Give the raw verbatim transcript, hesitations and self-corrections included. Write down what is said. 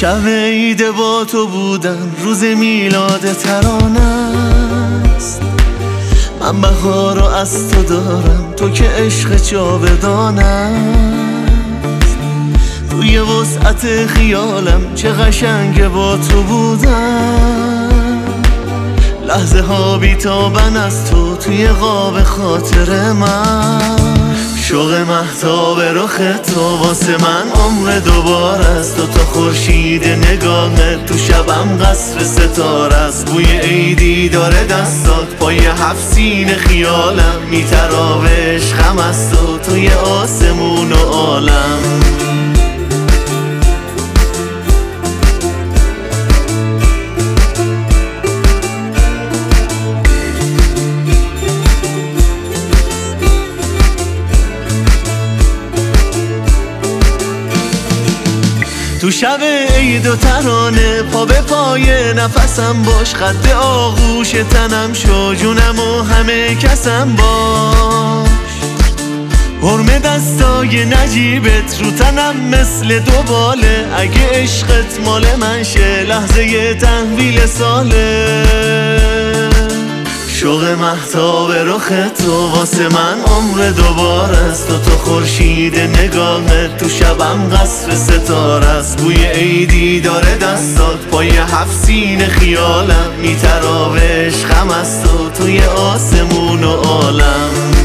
شب عید با تو بودن، روز میلاد ترانه است. من بهار رو از تو دارم، تو که عشق جاودان است. توی وسعت خیالم چه قشنگه با تو بودن، لحظه ها بیتابن از تو توی قاب خاطر من. شوق مهتاب رخ تو واسه من عمر دوباره است. تو تا خورشید نگاهت تو شبم قصر ستاره است. بوی عیدی داره دستات پای هفت سین خیالم، میترابه عشقم از تو توی آسمون و عالم. تو شب عید و ترانه پا به پای نفسم باش، خط آغوش تنم شو جونم و همه کسم باش. حرم دستای نجیبت رو تنم مثل دوباله، اگه عشقت مال من شه لحظه تحویل ساله. شوق مهتاب رخ تو واسه من عمر دوباره است. تو تا خورشید نگاهت تو شبم قصر ستاره است. بوی عیدی داره دستات پای هفت سین خیالم، میترابه عشقم از تو توی آسمون و عالم.